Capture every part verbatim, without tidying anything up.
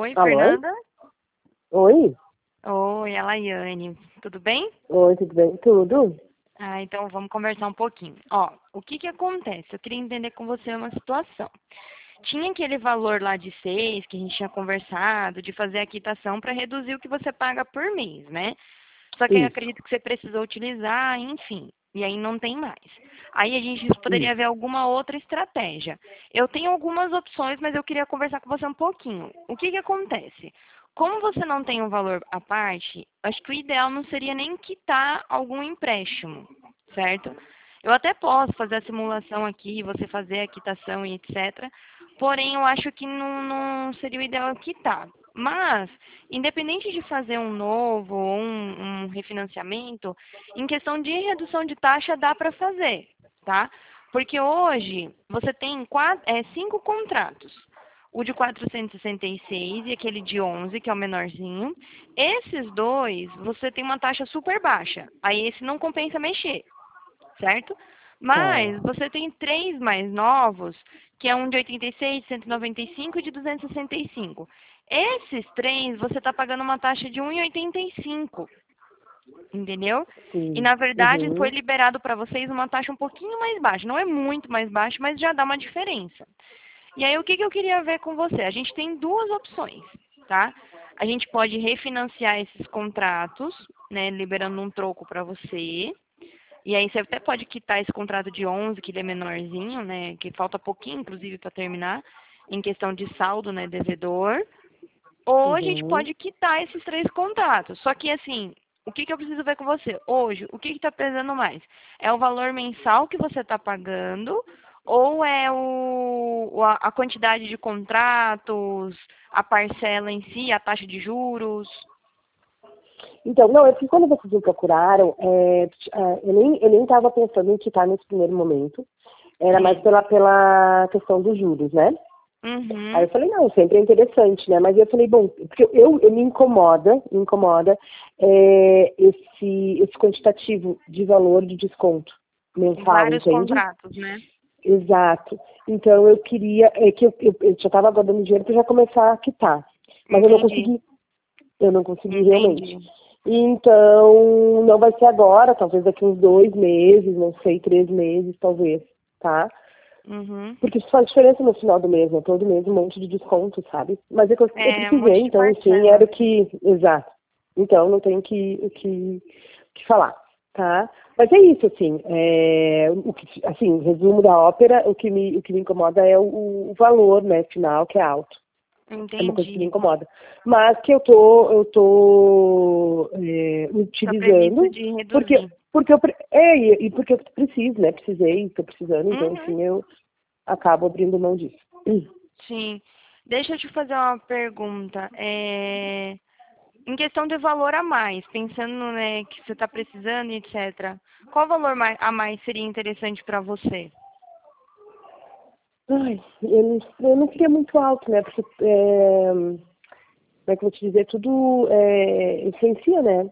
Oi, Alô? Fernanda? Oi? Oi, a Laiane. Tudo bem? Oi, tudo bem? Tudo? Ah, então vamos conversar um pouquinho. Ó, o que que acontece? Eu queria entender com você uma situação. Tinha aquele valor lá de seis que a gente tinha conversado, de fazer a quitação para reduzir o que você paga por mês, né? Só que eu Isso, acredito que você precisou utilizar, enfim, e aí não tem mais. Aí a gente poderia isso. ver alguma outra estratégia. Eu tenho algumas opções, mas eu queria conversar com você um pouquinho. O que que acontece? Como você não tem um valor à parte, acho que o ideal não seria nem quitar algum empréstimo, certo? Eu até posso fazer a simulação aqui, você fazer a quitação e etcétera. Porém, eu acho que não, não seria o ideal quitar. Mas, independente de fazer um novo ou um, um refinanciamento, em questão de redução de taxa dá para fazer, tá? Porque hoje você tem quatro, é, cinco contratos. O de quatrocentos e sessenta e seis e aquele de onze, que é o menorzinho. Esses dois, você tem uma taxa super baixa. Aí esse não compensa mexer, certo? Tá. Mas você tem três mais novos, que é um de oitenta e seis, cento e noventa e cinco e de duzentos e sessenta e cinco. Esses três, você está pagando uma taxa de um vírgula oitenta e cinco, entendeu? E, Sim. na verdade, foi Uhum. liberado para vocês uma taxa um pouquinho mais baixa. Não é muito mais baixa, mas já dá uma diferença. E aí, o que, que eu queria ver com você? A gente tem duas opções, tá? A gente pode refinanciar esses contratos, né, liberando um troco para você. E aí você até pode quitar esse contrato de onze, que ele é menorzinho, né? Que falta pouquinho, inclusive, para terminar, em questão de saldo, né, devedor. Ou a gente Uhum. pode quitar esses três contratos. Só que, assim, o que, que eu preciso ver com você? Hoje, o que está pesando mais? É o valor mensal que você está pagando ou é o, o- a a quantidade de contratos, a parcela em si, a taxa de juros? Então, não, é que quando vocês me procuraram, é, é, eu nem eu nem estava pensando em quitar nesse primeiro momento. Era mais Sim. pela, pela questão dos juros, né? Aí Uhum. eu falei, não, sempre é interessante, né? Mas eu falei, bom, porque eu, eu me incomoda, me incomoda é, esse, esse quantitativo de valor de desconto mensal, Vários entende? contratos, né? Exato. Então eu queria, é que eu, eu, eu já estava guardando dinheiro para já começar a quitar. Mas eu não Entendi. consegui, eu não consegui realmente. Entendi. Então, não vai ser agora, talvez daqui uns dois meses, não sei, três meses, talvez, tá? Uhum. Porque isso faz diferença no final do mês, né? Todo mês um monte de desconto, sabe? Mas é que eu, eu É, um precisei, monte de então, enfim, era parcela. o que. Exato. Então, não tenho que, o que, o que falar, tá? Mas é isso, assim. É, o que, assim, resumo da ópera, o que me, o que me incomoda é o, o valor, né, final, que é alto. É uma coisa que me Entendi. incomoda. Mas que eu tô, eu tô é, Tá previsto utilizando, de porque, reduzir. porque eu, pre- é, e, e porque eu preciso, né? Precisei, estou precisando, então, Uhum. enfim, eu acabo abrindo mão disso. Sim. Deixa eu te fazer uma pergunta. É, em questão de valor a mais, pensando, né, que você está precisando e etcétera. Qual valor mai- a mais seria interessante para você? Ai, eu não, eu não queria muito alto, né? Porque, é, como é que eu vou te dizer, tudo é, influencia, né?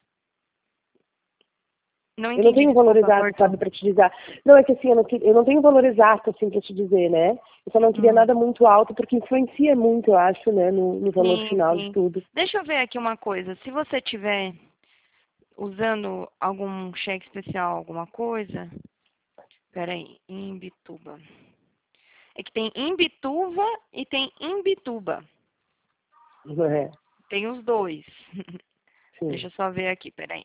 Não Eu não entendi, tenho um valor desculpa, exato, cortou. sabe, para te dizer. Não, é que assim, eu não, que- eu não tenho um valor exato, assim, para te dizer, né? Eu só não queria Hum. nada muito alto, porque influencia muito, eu acho, né, no, no valor Sim, final de sim. tudo. Deixa eu ver aqui uma coisa. Se você tiver usando algum cheque especial, alguma coisa, peraí, Imbituba. É que tem Imbituva e tem Imbituba. É, Tem os dois. sim. Deixa eu só ver aqui, peraí.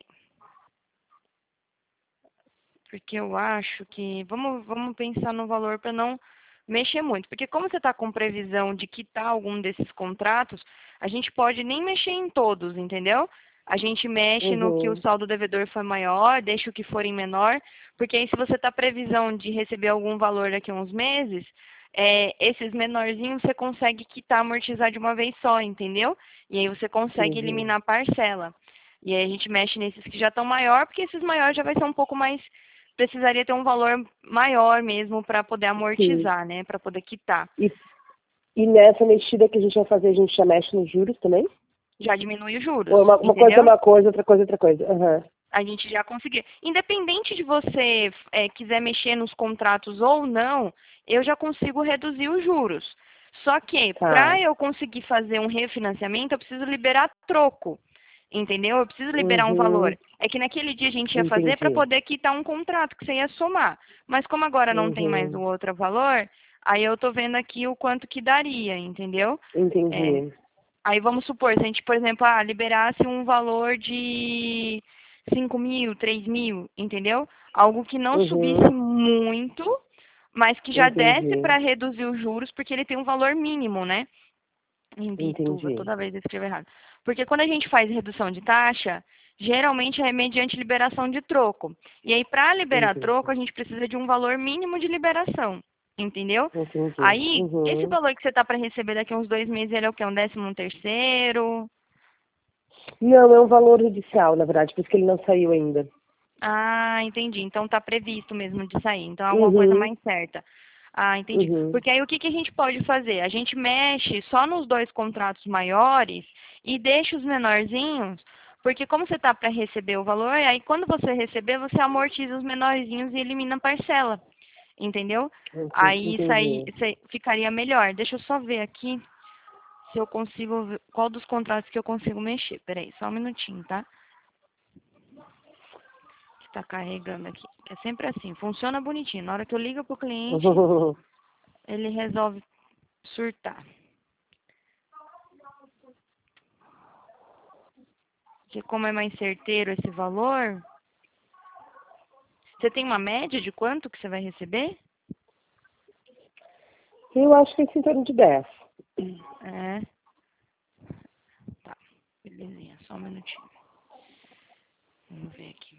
Porque eu acho que. Vamos, vamos pensar no valor para não mexer muito. Porque como você está com previsão de quitar algum desses contratos, a gente pode nem mexer em todos, entendeu? A gente mexe no que o Uhum, saldo devedor for maior, deixa o que for em menor, porque aí se você está previsão de receber algum valor daqui a uns meses, é, esses menorzinhos você consegue quitar, amortizar de uma vez só, entendeu? E aí você consegue uhum. eliminar a parcela. E aí a gente mexe nesses que já estão maior, porque esses maiores já vai ser um pouco mais, precisaria ter um valor maior mesmo para poder Sim. amortizar, né? Para poder quitar. E, e nessa mexida que a gente vai fazer, a gente já mexe nos juros também? Já diminui os Ou juros, é uma, uma coisa é entendeu? uma coisa, outra coisa é outra coisa? Aham. A gente já conseguiu. Independente de você é, quiser mexer nos contratos ou não, eu já consigo reduzir os juros. Só que, Tá. para eu conseguir fazer um refinanciamento, eu preciso liberar troco. Entendeu? Eu preciso liberar um valor. Uhum. É que naquele dia a gente ia fazer para Entendi. poder quitar um contrato que você ia somar. Mas como agora não tem mais o Uhum. outro valor, aí eu tô vendo aqui o quanto que daria, entendeu? É, Entendi. aí vamos supor, se a gente, por exemplo, ah, liberasse um valor de cinco mil, três mil, entendeu? Algo que não subisse Uhum. muito, mas que já desse Entendi. para reduzir os juros, porque ele tem um valor mínimo, né? Em Bituva, Entendi. toda vez eu escrevo errado. Porque quando a gente faz redução de taxa, geralmente é mediante liberação de troco. E aí, para liberar troco, Entendi. a gente precisa de um valor mínimo de liberação. Entendeu? Entendi. Aí, esse Uhum. valor que você está para receber daqui a uns dois meses, ele é o quê? Um décimo terceiro? Não, é um valor judicial, na verdade, por isso que ele não saiu ainda. Ah, entendi. Então está previsto mesmo de sair. Então é alguma coisa Uhum. mais certa. Ah, entendi. Uhum. Porque aí o que, que a gente pode fazer? A gente mexe só nos dois contratos maiores e deixa os menorzinhos, porque como você está para receber o valor, aí quando você receber, você amortiza os menorzinhos e elimina a parcela. Entendeu? Ente- Aí isso aí Entendi. isso aí ficaria melhor. Deixa eu só ver aqui se eu consigo ver qual dos contratos que eu consigo mexer. Peraí, só um minutinho, tá? Que tá carregando aqui. É sempre assim, funciona bonitinho. Na hora que eu ligo pro cliente, ele resolve surtar. Porque como é mais certeiro esse valor, você tem uma média de quanto que você vai receber? Eu acho que é em torno de dez. É, tá. Belezinha, só um minutinho. Vamos ver aqui.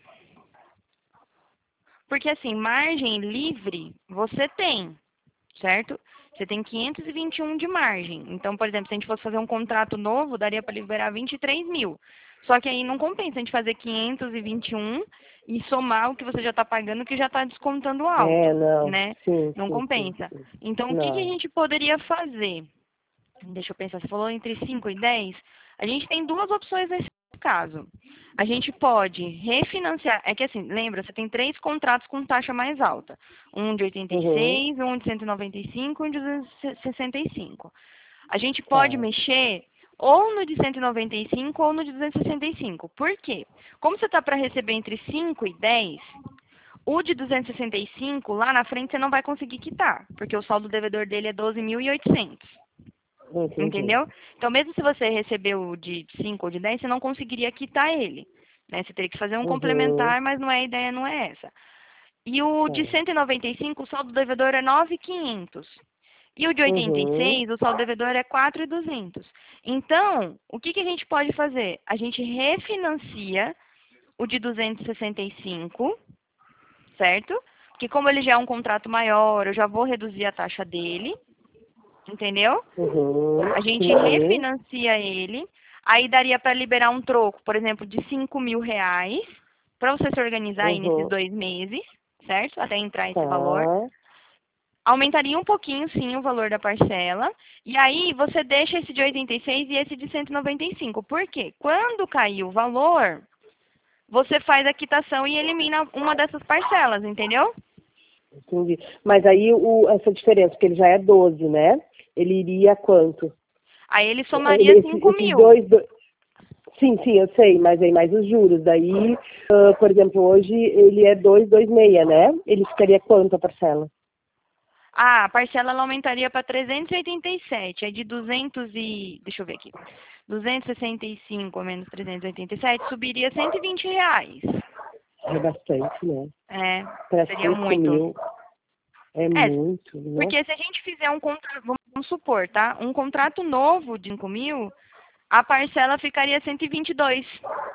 Porque assim, margem livre você tem, certo? Você tem quinhentos e vinte e um de margem. Então, por exemplo, se a gente fosse fazer um contrato novo, daria para liberar vinte e três mil. Só que aí não compensa a gente fazer quinhentos e vinte e um e somar o que você já está pagando, que já está descontando alto, É, não. né? Sim, Não sim, sim, compensa. sim. Então, o que, que a Não. gente poderia fazer? Deixa eu pensar, você falou entre cinco e dez. A gente tem duas opções nesse caso. A gente pode refinanciar. É que assim, lembra, você tem três contratos com taxa mais alta. Um de Uhum. oitenta e seis, um de cento e noventa e cinco e um de duzentos e sessenta e cinco. A gente pode Tá. mexer ou no de cento e noventa e cinco ou no de duzentos e sessenta e cinco. Por quê? Como você está para receber entre cinco e dez, o de duzentos e sessenta e cinco, lá na frente, você não vai conseguir quitar, porque o saldo devedor dele é doze mil e oitocentos. Entendi. Entendeu? Então, mesmo se você recebeu de cinco ou de dez, você não conseguiria quitar ele. Né? Você teria que fazer um Uhum. complementar, mas não é a ideia, não é essa. E o Tá. de cento e noventa e cinco, o saldo devedor é nove mil e quinhentos. E o de oitenta e Uhum. seis, o saldo devedor é quatro mil e duzentos. Então, o que, que a gente pode fazer? A gente refinancia o de duzentos e sessenta e cinco, certo? Porque como ele já é um contrato maior, eu já vou reduzir a taxa dele, entendeu? Uhum. A gente Sim, sim. refinancia ele, aí daria para liberar um troco, por exemplo, de cinco mil reais, para você se organizar aí nesses Uhum. dois meses, certo? Até entrar esse valor. Tá. Aumentaria um pouquinho, sim, o valor da parcela. E aí você deixa esse de oitenta e seis e esse de cento e noventa e cinco. Por quê? Quando cair o valor, você faz a quitação e elimina uma dessas parcelas, entendeu? Entendi. Mas aí o, essa diferença, porque ele já é doze, né? Ele iria a quanto? Aí ele Ele- somaria Esse, cinco esses mil. dois, do- sim, sim, eu sei, mas aí mais os juros. Daí, ah, por exemplo, hoje ele é dois, dois meia, né? Ele ficaria quanto a parcela? Ah, a parcela ela aumentaria para trezentos e oitenta e sete. É de duzentos e... Deixa eu ver aqui. duzentos e sessenta e cinco menos trezentos e oitenta e sete subiria cento e vinte reais. É bastante, né? É, Para seria cinco muito. mil é É, muito, né? porque se a gente fizer um contrato, vamos supor, tá? Um contrato novo de cinco mil, a parcela ficaria cento e vinte e dois.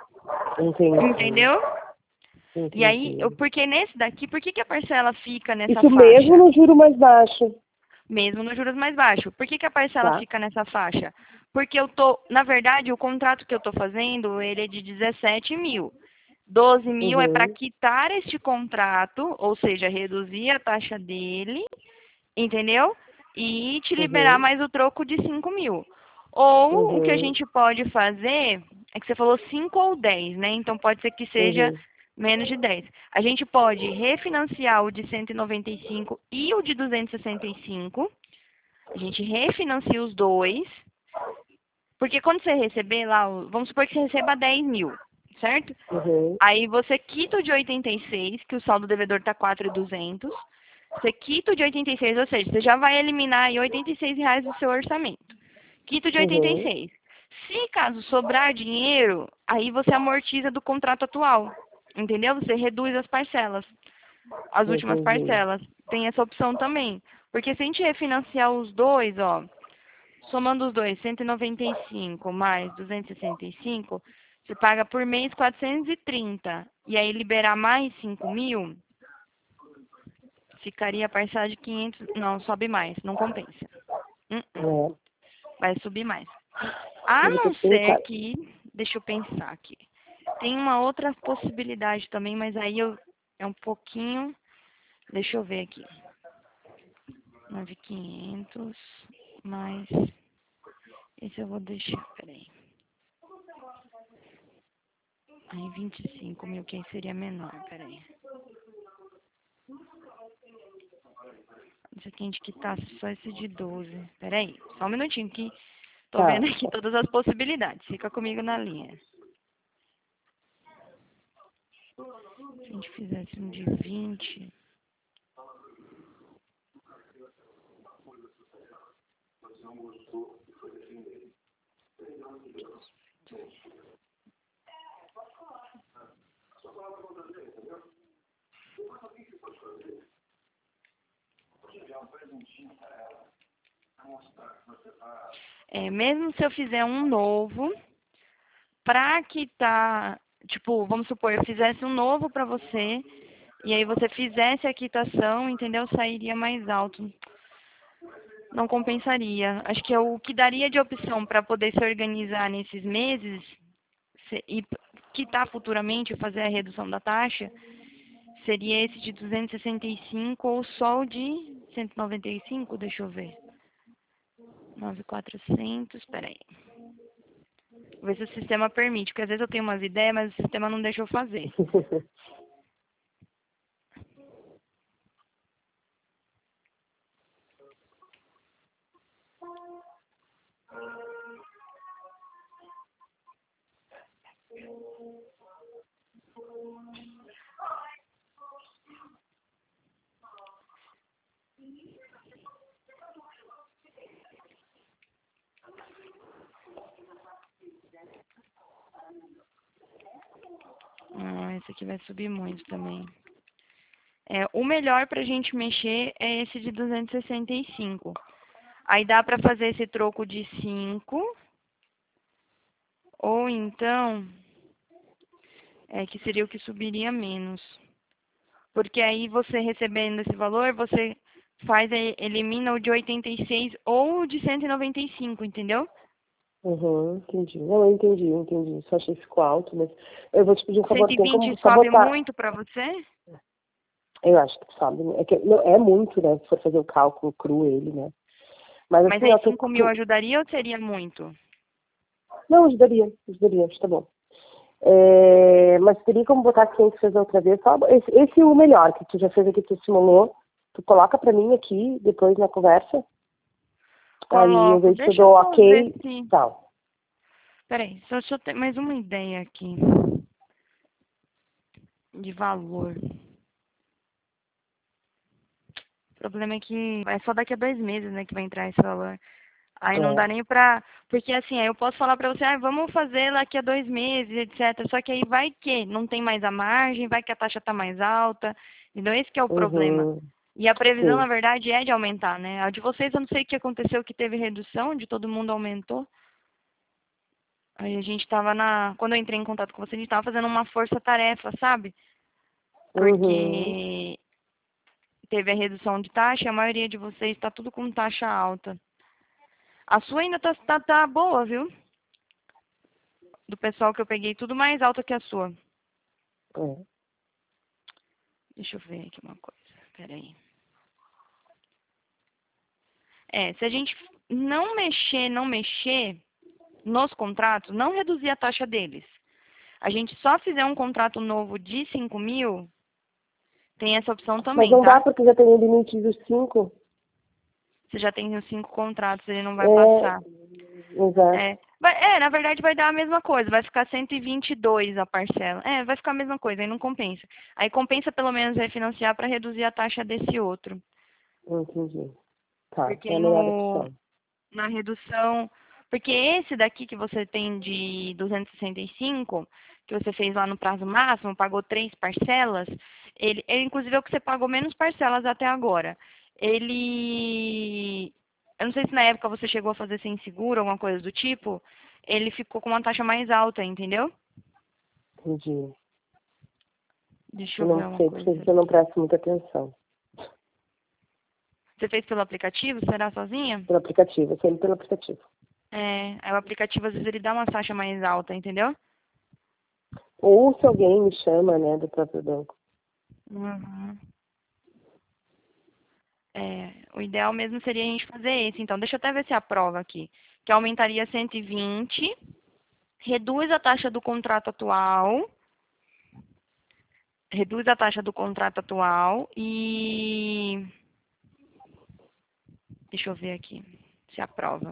Entendi, Entendeu? E aí, eu, entendi. porque nesse daqui, por que, que a parcela fica nessa Isso mesmo faixa? no juro mais baixo, Mesmo nos juros mais baixos. Por que, que a parcela tá? fica nessa faixa? Porque eu tô, na verdade, o contrato que eu tô fazendo, ele é de dezessete mil. doze mil é para Uhum, quitar este contrato, ou seja, reduzir a taxa dele, entendeu? E te liberar uhum, mais o troco de cinco mil. Ou o que a uhum, gente pode fazer, é que você falou cinco ou dez, né? Então pode ser que seja uhum, menos de dez. A gente pode refinanciar o de cento e noventa e cinco e o de duzentos e sessenta e cinco. A gente refinancia os dois, porque quando você receber lá, o- vamos supor que você receba dez mil, certo? Uhum. Aí você quita o de oitenta e seis, que o saldo devedor está quatro mil e duzentos. Você quita o de oitenta e seis, ou seja, você já vai eliminar aí oitenta e seis reais do seu orçamento. Quita o de oitenta e Uhum. seis. Se caso sobrar dinheiro, aí você amortiza do contrato atual. Entendeu? Você reduz as parcelas. As últimas Entendi. parcelas. Tem essa opção também. Porque se a gente refinanciar os dois, ó, somando os dois, cento e noventa e cinco mais duzentos e sessenta e cinco, você paga por mês quatrocentos e trinta. E aí liberar mais cinco mil, ficaria a parcela de quinhentos. Não, sobe mais, não compensa. Uh -uh, É. vai subir mais. A Eu vou ter não que ser pensar. que, deixa eu pensar aqui. Tem uma outra possibilidade também, mas aí eu, é um pouquinho. Deixa eu ver aqui. nove mil e quinhentos mais. Esse eu vou deixar, peraí. Aí vinte e cinco mil, que aí seria menor, peraí. Isso aqui a gente quitar só esse de doze. Peraí, só um minutinho que tô Tá. vendo aqui todas as possibilidades. Fica comigo na linha. Se a gente fizesse um de vinte. É, mesmo se eu fizer um novo, pra quitar, tipo, vamos supor, eu fizesse um novo pra você, e aí você fizesse a quitação, entendeu? Sairia mais alto. Não compensaria. Acho que é o que daria de opção para poder se organizar nesses meses se- e p- quitar futuramente, fazer a redução da taxa, seria esse de duzentos e sessenta e cinco ou só o de cento e noventa e cinco, deixa eu ver. nove mil e quatrocentos, peraí. Vou ver se o sistema permite, porque às vezes eu tenho umas ideias, mas o sistema não deixa eu fazer. Hum, esse aqui vai subir muito também. É, o melhor pra gente mexer é esse de duzentos e sessenta e cinco. Aí dá pra fazer esse troco de cinco, ou então, é que seria o que subiria menos. Porque aí você recebendo esse valor, você faz, e- elimina o de oitenta e seis ou o de cento e noventa e cinco, entendeu? Uhum, entendi. Não, eu entendi, eu entendi. Só achei que ficou alto, mas eu vou te pedir um favor, cento e tem como vinte só sobe botar. muito pra você? Eu acho que sabe, né? É, que, não, é muito, né? Se for fazer o cálculo cru ele, né? Mas Mas assim, aí ó, tu, cinco mil tu... ajudaria ou seria muito? Não, ajudaria, ajudaria, acho que tá bom. É, mas teria como botar quem que fez a outra vez, só esse, esse é o melhor que tu já fez aqui, tu simulou, tu coloca pra mim aqui, depois na conversa, aí eu Coloco. vejo se eu Deixa eu dou só ver ok, se... tal. Peraí, só deixa eu ter mais uma ideia aqui. De valor. O problema é que é só daqui a dois meses, né, que vai entrar esse valor. Aí não É. dá nem pra... Porque assim, aí eu posso falar pra você, ah, vamos fazer daqui a dois meses, etcétera. Só que aí vai que não tem mais a margem, vai que a taxa tá mais alta. Então esse que é o problema. Uhum, E a previsão, na sim. verdade, é de aumentar, né? A de vocês, eu não sei o que aconteceu, que teve redução, de todo mundo aumentou. Aí a gente tava na... Quando eu entrei em contato com você, a gente tava fazendo uma força-tarefa, sabe? Uhum. Porque teve a redução de taxa, a maioria de vocês está tudo com taxa alta. A sua ainda tá, tá, tá boa, viu? Do pessoal que eu peguei, tudo mais alta que a sua. É. Deixa eu ver aqui uma coisa. Peraí. É, se a gente não mexer, não mexer nos contratos, não reduzir a taxa deles. A gente só fizer um contrato novo de cinco mil, tem essa opção Mas também, não dá tá? porque já tem o limite dos cinco. Você já tem os cinco contratos, ele não vai É, passar. exato. É, vai, é, na verdade vai dar a mesma coisa, vai ficar cento e vinte e dois a parcela. É, vai ficar a mesma coisa, aí não compensa. Aí compensa pelo menos refinanciar para reduzir a taxa desse outro. Entendi. Tá, Porque é a melhor no, opção. na redução. Porque esse daqui que você tem de duzentos e sessenta e cinco, que você fez lá no prazo máximo, pagou três parcelas, ele, ele inclusive é o que você pagou menos parcelas até agora. Ele. Eu não sei se na época você chegou a fazer sem seguro, alguma coisa do tipo, ele ficou com uma taxa mais alta, entendeu? Entendi. Deixa Eu eu ver não uma sei, coisa porque eu não aqui. presto muita atenção. Você fez pelo aplicativo? Será sozinha? Pelo aplicativo, sempre pelo aplicativo. É, aí o aplicativo às vezes ele dá uma taxa mais alta, entendeu? Ou se alguém me chama, né, do próprio banco. Uhum. É, o ideal mesmo seria a gente fazer esse. Então, deixa eu até ver se aprova aqui. Que aumentaria cento e vinte, reduz a taxa do contrato atual, reduz a taxa do contrato atual e... Deixa eu ver aqui se aprova.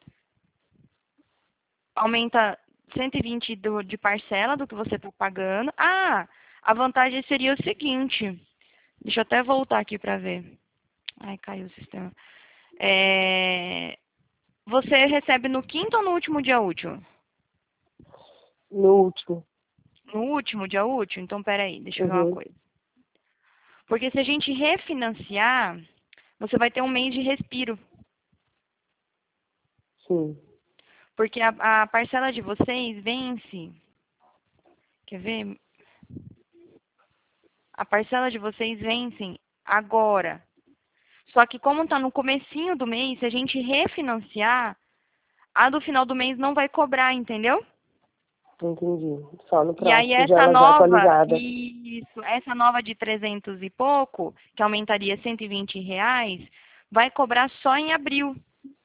Aumenta cento e vinte do, de parcela do que você está pagando. Ah, a vantagem seria o seguinte. Deixa eu até voltar aqui para ver. Ai, caiu o sistema. É, você recebe no quinto ou no último dia útil? No último. No último dia útil? Então, peraí, deixa eu ver uma Uhum. coisa. Porque se a gente refinanciar, você vai ter um mês de respiro. Sim. Porque a, a parcela de vocês vence. Quer ver? A parcela de vocês vence agora. Só que como está no comecinho do mês, se a gente refinanciar, a do final do mês não vai cobrar, entendeu? Entendi. Só no E aí próximo, já essa ela já nova, atualizada. isso, essa nova de trezentos e pouco, que aumentaria cento e vinte reais, vai cobrar só em abril,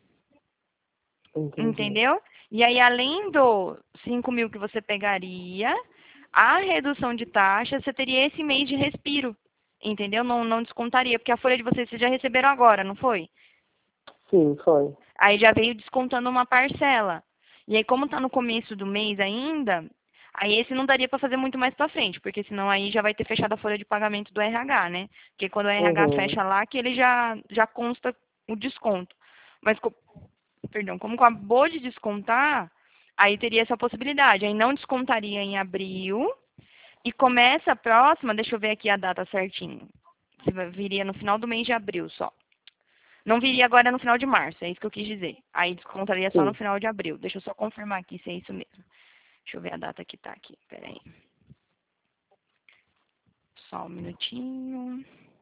Entendi. entendeu? E aí, além do cinco mil que você pegaria, a redução de taxa, você teria esse mês de respiro, entendeu? Não, não descontaria, porque a folha de vocês, vocês já receberam agora, não foi? Sim, foi. Aí já veio descontando uma parcela. E aí, como está no começo do mês ainda, aí esse não daria para fazer muito mais para frente, porque senão aí já vai ter fechado a folha de pagamento do R H, né? Porque quando o R H Uhum. fecha lá, que ele já, já consta o desconto. Mas, co- perdão, como acabou de descontar, aí teria essa possibilidade. Aí não descontaria em abril e começa a próxima, deixa eu ver aqui a data certinho. Se vai- Viria no final do mês de abril só. Não viria agora no final de março, é isso que eu quis dizer. Aí descontaria só no Sim. final de abril. Deixa eu só confirmar aqui se é isso mesmo. Deixa eu ver a data que tá aqui. Peraí. Só um minutinho.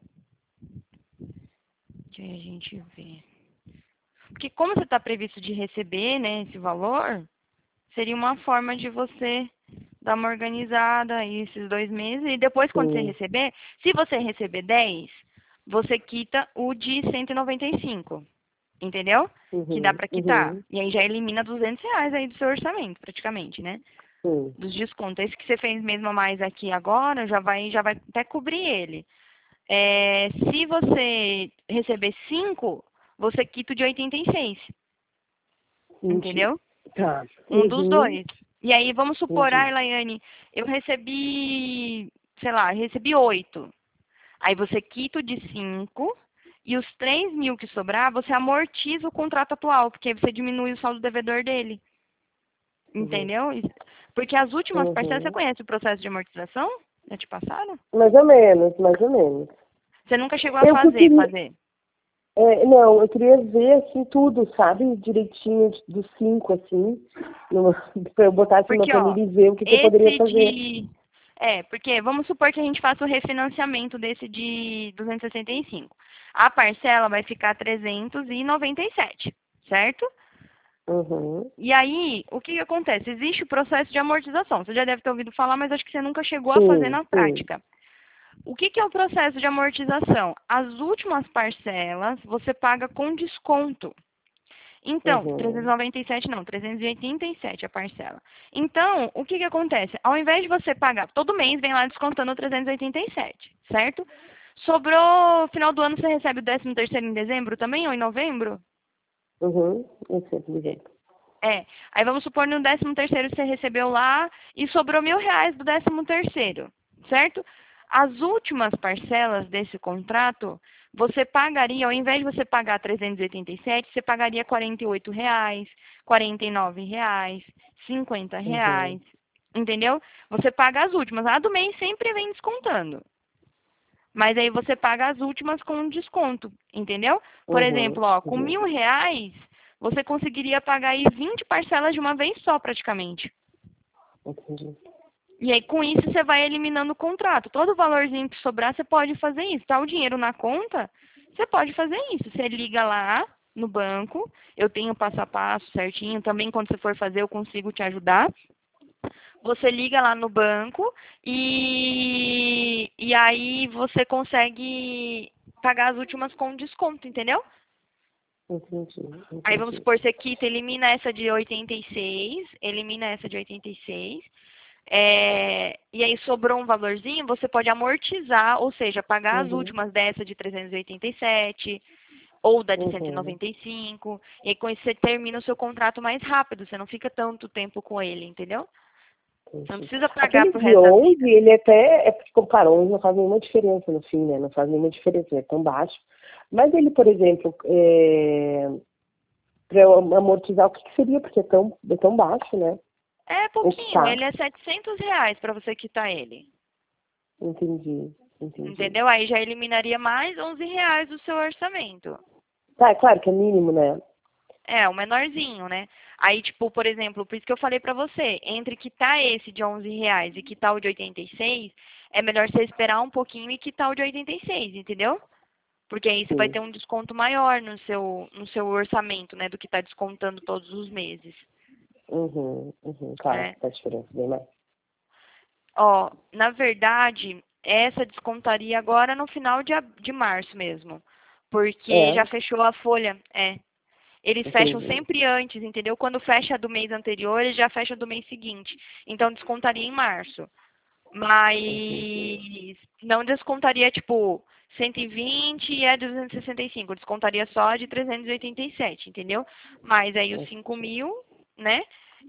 Que aí a gente vê. Porque como você está previsto de receber, né, esse valor, seria uma forma de você dar uma organizada aí esses dois meses. E depois, quando você Sim. receber, se você receber dez, você quita o de cento e noventa e cinco. Entendeu? Que dá Uhum. para quitar. Uhum. E aí já elimina duzentos reais aí do seu orçamento, praticamente, né? Sim. Dos descontos. Esse que você fez mesmo a mais aqui agora, já vai, já vai até cobrir ele. É, se você receber cinco, você quita o de oitenta e seis. Entendi. Entendeu? Tá. Um dos Uhum. dois. E aí, vamos supor, Entendi. ah, Laiane, eu recebi, sei lá, recebi oito. Aí você quita o de cinco e os três mil que sobrar, você amortiza o contrato atual, porque aí você diminui o saldo devedor dele. Uhum. Entendeu? Porque as últimas parcelas, você Uhum. conhece o processo de amortização? Já te passaram? Mais ou menos, mais ou menos. Você nunca chegou a Eu que fazer, queria, fazer. é, não, eu queria ver assim tudo, sabe? Direitinho dos cinco, assim, numa, pra eu botar assim numa Porque, ó, planilha e ver o que, que eu poderia esse fazer. de... É, porque vamos supor que a gente faça o refinanciamento desse de duzentos e sessenta e cinco. A parcela vai ficar trezentos e noventa e sete, certo? Uhum. E aí, o que, que acontece? Existe o processo de amortização. Você já deve ter ouvido falar, mas acho que você nunca chegou a fazer Sim, na sim. prática. O que, que é o processo de amortização? As últimas parcelas você paga com desconto. Então, trezentos e Uhum. noventa e sete não, trezentos e oitenta e sete a parcela. Então, o que, que acontece? Ao invés de você pagar, todo mês vem lá descontando trezentos e oitenta e sete, certo? Sobrou, final do ano você recebe o décimo terceiro em dezembro também, ou em novembro? Uhum, eu sei, por exemplo. É. Aí vamos supor no décimo terceiro você recebeu lá e sobrou mil reais do décimo terceiro, certo? As últimas parcelas desse contrato, você pagaria, ao invés de você pagar trezentos e oitenta e sete, você pagaria quarenta e oito reais, quarenta e nove reais, cinquenta Uhum, reais, entendeu? Você paga as últimas. A do mês sempre vem descontando. Mas aí você paga as últimas com desconto, entendeu? Por uhum, exemplo, ó, com uhum, mil reais, você conseguiria pagar aí vinte parcelas de uma vez só, praticamente. entendi. E aí, com isso, você vai eliminando o contrato. Todo valorzinho que sobrar, você pode fazer isso. Tá o dinheiro na conta, você pode fazer isso. Você liga lá no banco, eu tenho passo a passo certinho. Também, quando você for fazer, eu consigo te ajudar. Você liga lá no banco e, e aí você consegue pagar as últimas com desconto, entendeu? Entendi, Aí vamos entendi. supor, você quita, elimina essa de oitenta e seis, elimina essa de oitenta e seis, é, e aí sobrou um valorzinho, você pode amortizar, ou seja, pagar as Uhum, últimas dessa de trezentos e oitenta e sete, ou da de cento e uhum, noventa e cinco, e aí com isso você termina o seu contrato mais rápido, você não fica tanto tempo com ele, entendeu? Você não entendi. precisa pagar Aquele pro de resto da onze, vida. ele até, é porque compara, onze não faz nenhuma diferença no fim, né? Não faz nenhuma diferença, é tão baixo. Mas ele, por exemplo, é, para eu amortizar, o que que seria? Porque é tão, é tão baixo, né? É O que pouquinho, tá. ele é setecentos reais para você quitar ele. Entendi, entendi. Entendeu? Aí já eliminaria mais onze reais do seu orçamento. Tá, é claro que é mínimo, né? É, o menorzinho, né? Aí, tipo, por exemplo, por isso que eu falei pra você, entre quitar esse de onze reais e quitar o de oitenta e seis, é melhor você esperar um pouquinho e quitar o de oitenta e seis, entendeu? Porque aí você vai Sim. ter um desconto maior no seu, no seu orçamento, né? Do que tá descontando todos os meses, Uhum, uhum, claro, né? faz diferença bem mais. Ó, na verdade, essa descontaria agora no final de, ab- de março mesmo. Porque já É, fechou a folha. É. Eles fecham entendi. sempre antes, entendeu? Quando fecha do mês anterior, eles já fecham do mês seguinte. Então descontaria em março. Entendi. Mas não descontaria, tipo, cento e vinte e é duzentos e sessenta e cinco. Descontaria só de trezentos e oitenta e sete, entendeu? Mas aí os cinco Entendi. mil, né?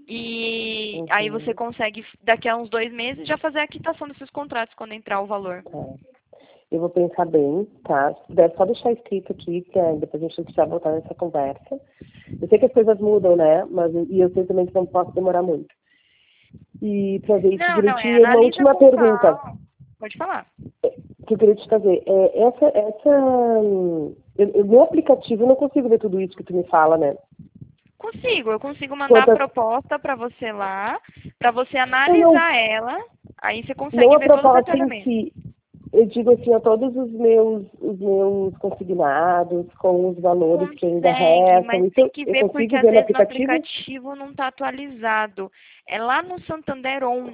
E aí você Uhum, consegue, daqui a uns dois meses, já fazer a quitação desses contratos quando entrar o valor. tá. Eu vou pensar bem, tá? Se puder só deixar escrito aqui, que é, depois a gente não precisa voltar nessa conversa. Eu sei que as coisas mudam, né? Mas, e eu sei também que não posso demorar muito. E para ver isso Não, não, é, direitinho, uma analisa última com pergunta calma. Pode falar. que eu queria te fazer. É, essa, essa, hum, eu, eu- no aplicativo eu não consigo ver tudo isso que tu me fala, né? Consigo, eu consigo mandar a Quantas, proposta para você lá, para você eu não, analisar ela, aí você não consegue a ver todos os proposta em detalhamentos. si. Eu digo assim, a todos os meus, os meus consignados, com os valores que ainda Consegue, restam, mas isso tem eu que eu ver porque consigo às ver no vezes no aplicativo? aplicativo não está atualizado. É lá no Santander On.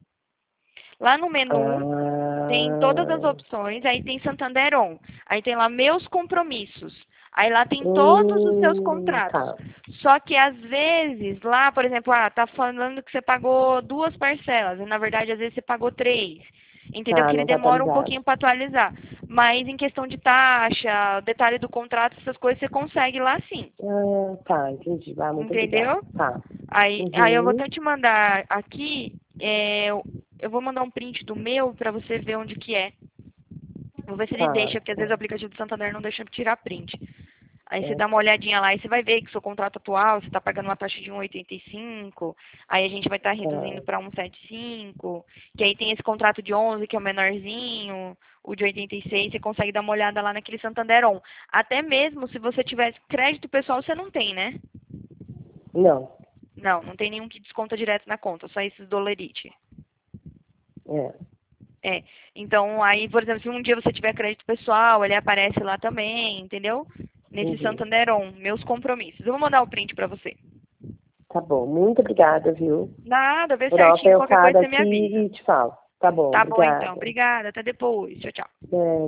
Lá no menu tem todas as Ah, opções, aí tem Santander On. Aí tem lá meus compromissos. Aí lá tem todos os seus hum, contratos. tá, Só que às vezes, lá, por exemplo, ah, tá falando que você pagou duas parcelas, e na verdade às vezes você pagou três. Entendeu? tá, Que ele não tá demora um atualizado. pouquinho para atualizar. Mas em questão de taxa, detalhe do contrato, essas coisas você consegue lá sim. Ah, tá, entendi. Ah, muito obrigada. Entendeu? Tá. Aí, aí eu vou Uhum, até te mandar aqui, é, eu eu vou mandar um print do meu para você ver onde que é. Vou ver se ele tá, deixa, porque às vezes tá. o aplicativo do Santander não deixa eu tirar print. Aí você É, dá uma olhadinha lá e você vai ver que seu contrato atual, você está pagando uma taxa de um vírgula oitenta e cinco, aí a gente vai estar reduzindo tá. para um vírgula setenta e cinco, que aí tem esse contrato de onze, que é o menorzinho, o de oitenta e seis, você consegue dar uma olhada lá naquele Santander On. Até mesmo se você tivesse crédito pessoal, você não tem, né? Não, Não, não tem nenhum que desconta direto na conta, só esses dolerite. é. É. Então, aí, por exemplo, se um dia você tiver crédito pessoal, ele aparece lá também, entendeu? Nesse Entendi. Santander On, meus compromissos. Eu vou mandar o print pra você. Tá bom, muito obrigada, viu? Nada, vê Vou dar uma certinho, qualquer coisa pensada você me aqui avisa. e te falo. Tá bom, Tá bom então, obrigada. obrigada, até depois. Tchau, tchau. É,